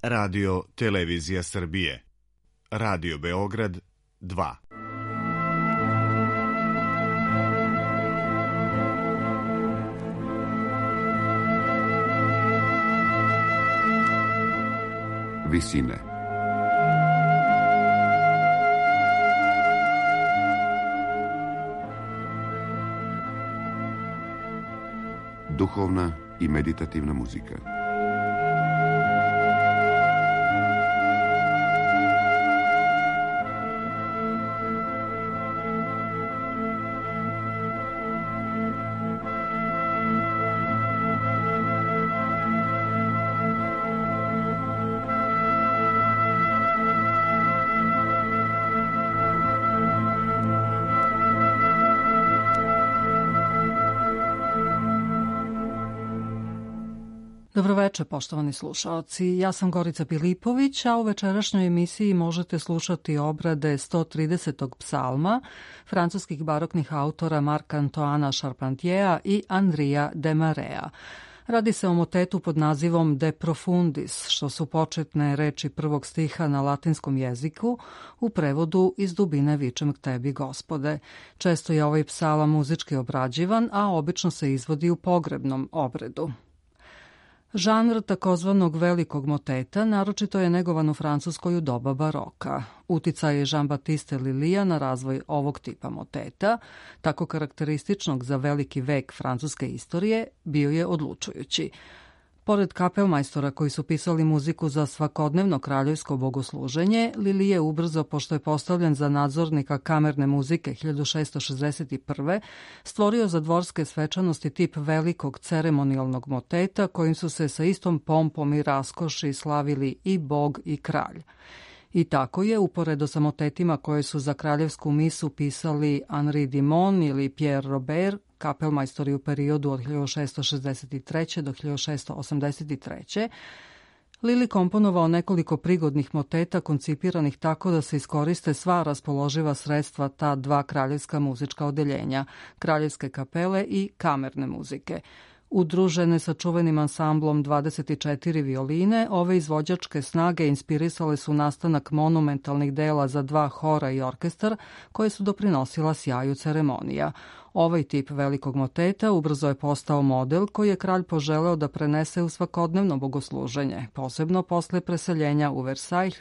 Radio Televizija Srbije, Radio Beograd 2. Visine. Duhovna i meditativna muzika. Dobroveče, poštovani slušaoci. Ja sam Gorica Pilipović, a u večerašnjoj emisiji možete slušati obrade 130. psalma francuskih baroknih autora Marka Antoana Charpentiera i Henria de Marea. Radi se o motetu pod nazivom De Profundis, što su početne reči prvog stiha na latinskom jeziku, u prevodu Iz dubine vičem k tebi, Gospode. Često je ovaj psalam muzički obrađivan, a obično se izvodi u pogrebnom obredu. Žanr takozvanog velikog moteta naročito je negovan u Francuskoj u doba baroka. Uticaj Jean-Baptiste Lullyja na razvoj ovog tipa moteta, tako karakterističnog za veliki vek francuske istorije, bio je odlučujući. Pored kapelmajstora koji su pisali muziku za svakodnevno kraljevsko bogosluženje, Lully je ubrzo, pošto je postavljen za nadzornika kamerne muzike 1661. stvorio za dvorske svečanosti tip velikog ceremonijalnog moteta kojim su se sa istom pompom i raskoši slavili i bog i kralj. I tako je, uporedo sa motetima koje su za kraljevsku misu pisali Henri Dimon ili Pierre Robert, kapelmajstori u periodu od 1663. do 1683. Lully komponovao nekoliko prigodnih moteta koncipiranih tako da se iskoriste sva raspoloživa sredstva ta dva kraljevska muzička odeljenja, kraljevske kapele i kamerne muzike. Udružene sa čuvenim ansamblom 24 violine, ove izvođačke snage inspirisale su nastanak monumentalnih dela za dva hora i orkestar koje su doprinosila sjaju ceremonija. Ovaj tip velikog moteta ubrzo je postao model koji je kralj poželeo da prenese u svakodnevno bogosluženje, posebno posle preseljenja u Versailles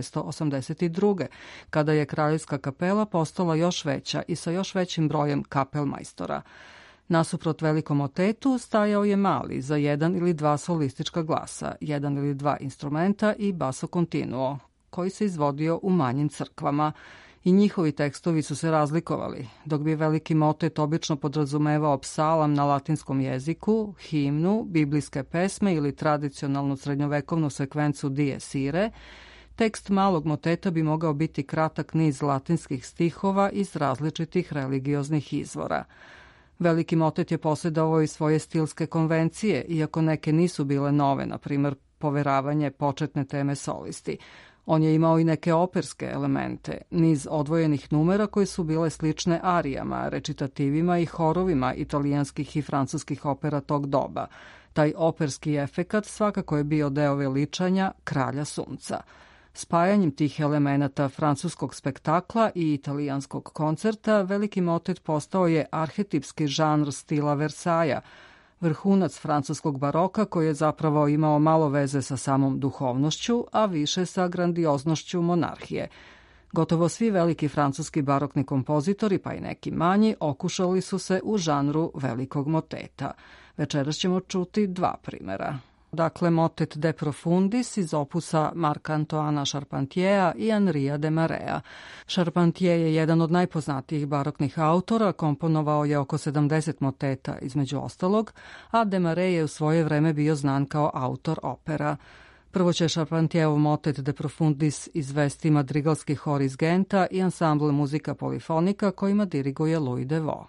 1682. kada je kraljevska kapela postala još veća i sa još većim brojem kapelmajstora. Nasuprot velikom motetu stajao je mali za jedan ili dva solistička glasa, jedan ili dva instrumenta i basso continuo, koji se izvodio u manjim crkvama. I njihovi tekstovi su se razlikovali, dok bi veliki motet obično podrazumevao psalam na latinskom jeziku, himnu, biblijske pesme ili tradicionalnu srednjovekovnu sekvencu dies irae. Tekst malog moteta bi mogao biti kratak niz latinskih stihova iz različitih religioznih izvora. Veliki motet je posjedovao i svoje stilske konvencije, iako neke nisu bile nove, na primjer poveravanje početne teme solisti. On je imao i neke operske elemente, niz odvojenih numera koje su bile slične arijama, recitativima i horovima italijanskih i francuskih opera tog doba. Taj operski efekat svakako je bio deo veličanja Kralja sunca. Spajanjem tih elemenata francuskog spektakla i italijanskog koncerta, veliki motet postao je arhetipski žanr stila Versaja, vrhunac francuskog baroka koji je zapravo imao malo veze sa samom duhovnošću, a više sa grandioznošću monarhije. Gotovo svi veliki francuski barokni kompozitori, pa i neki manji, okušali su se u žanru velikog moteta. Večeras ćemo čuti dva primera. Dakle, motet De Profundis iz opusa Marka Antoana Charpentiera i Henria de Marea. Charpentier je jedan od najpoznatijih baroknih autora, komponovao je oko 70 moteta između ostalog, a de Marea je u svoje vreme bio znan kao autor opera. Prvo će Charpentierov motet De Profundis izvesti madrigalski hor iz Genta i ansambl muzika polifonika kojima diriguje Louis Devoe.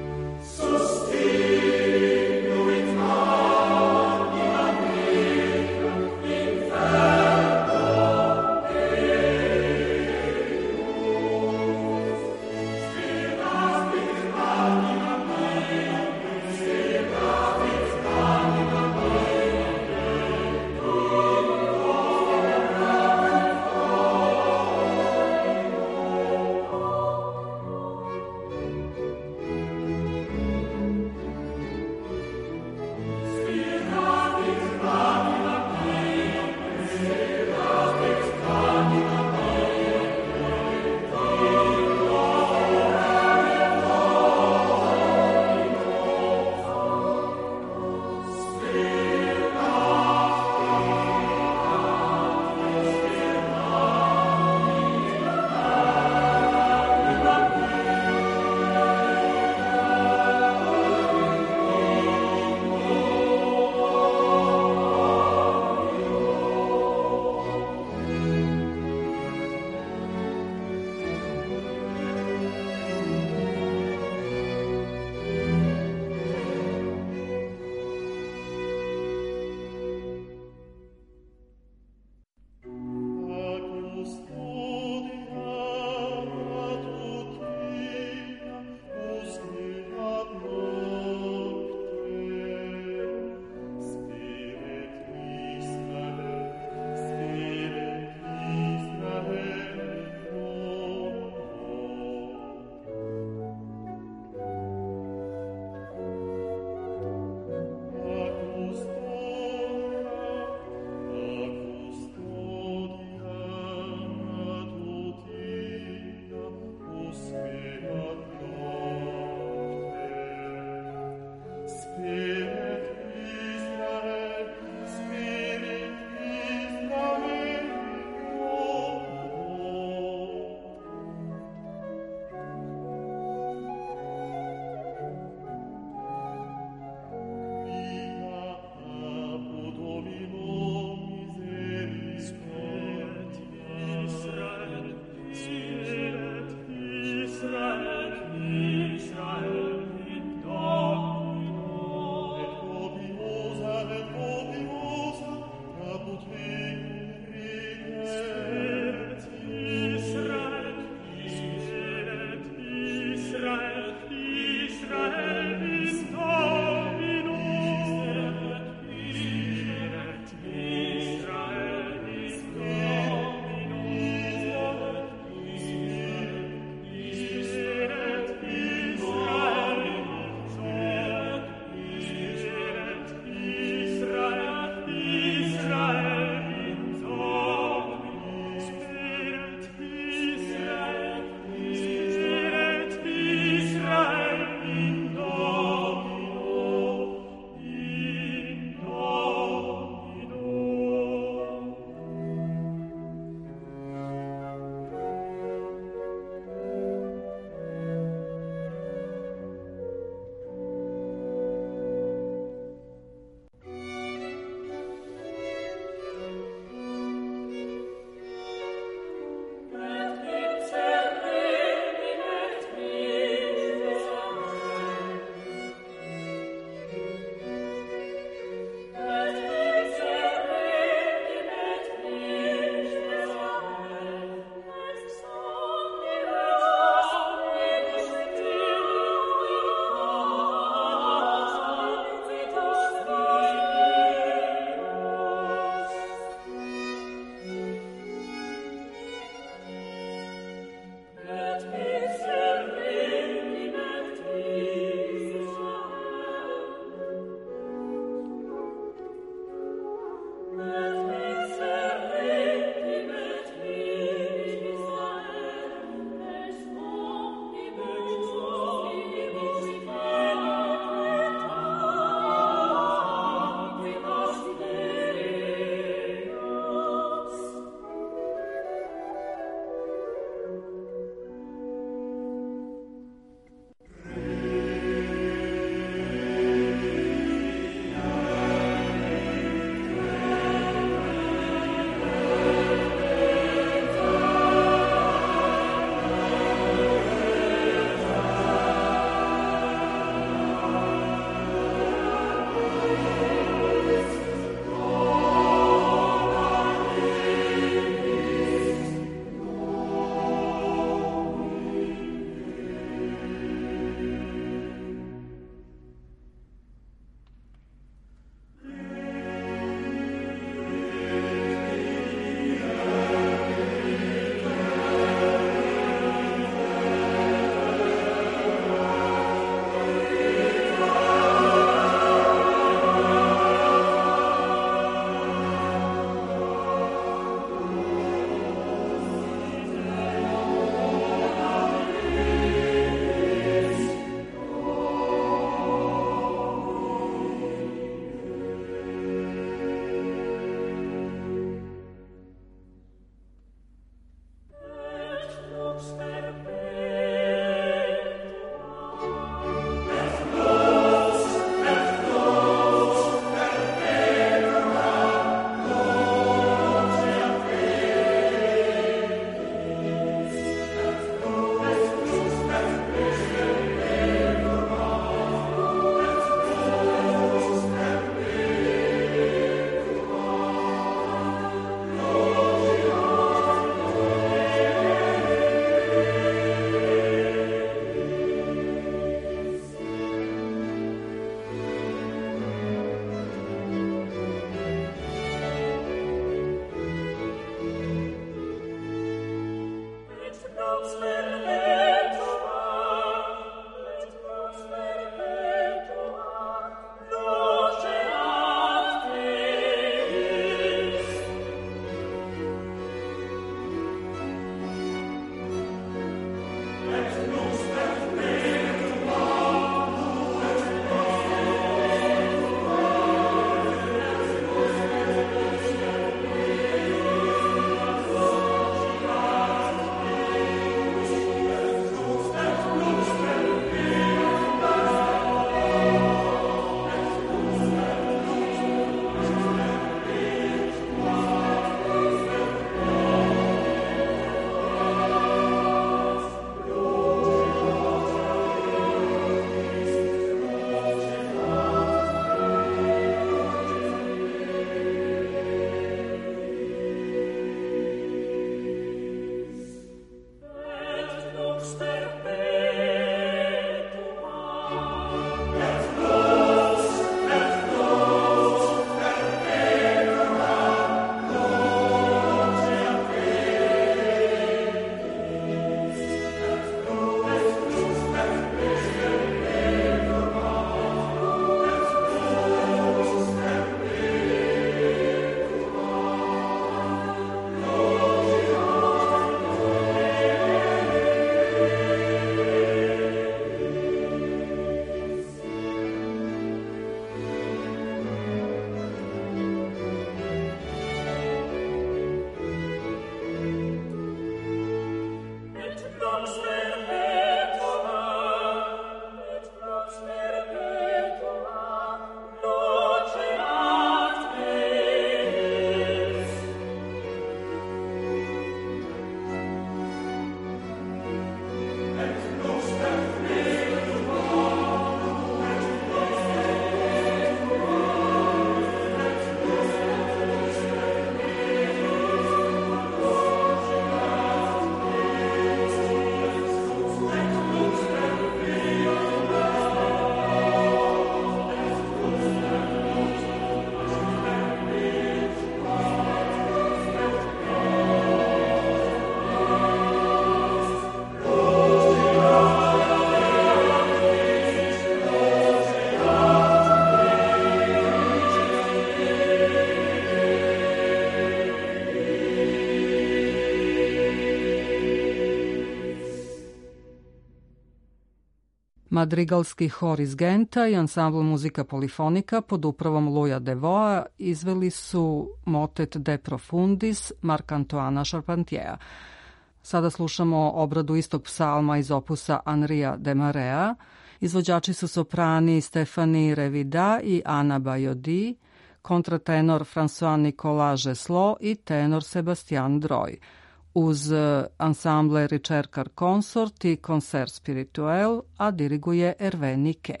Madrigalski hor iz Genta i ansambl muzika polifonika pod upravom Luja Devoa izveli su motet De Profundis Marc-Antoana Charpentierea. Sada slušamo obradu istog psalma iz opusa Henria de Marea. Izvođači su soprani Stéphanie Revida i Anna Bayodi, kontratenor François-Nicolas Geslo i tenor Sébastien Droy, uz ansamble Ricercar Consort i Concert Spirituel, a diriguje Hervé Niquet.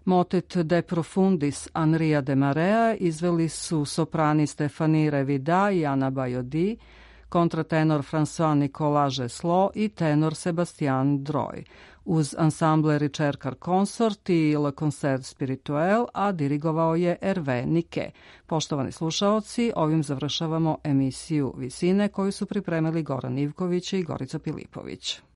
Motet De Profundis Anria de Marea izveli su soprani Stefani Revida i Ana Bajodi, kontratenor François Nicolas Geslo i tenor Sebastian Droy, uz ansamble Ricercar Consort i Le Concert Spirituel, a dirigovao je Hervé Niquet. Poštovani slušaoci, ovim završavamo emisiju Visine koju su pripremili Goran Ivković i Gorica Pilipović.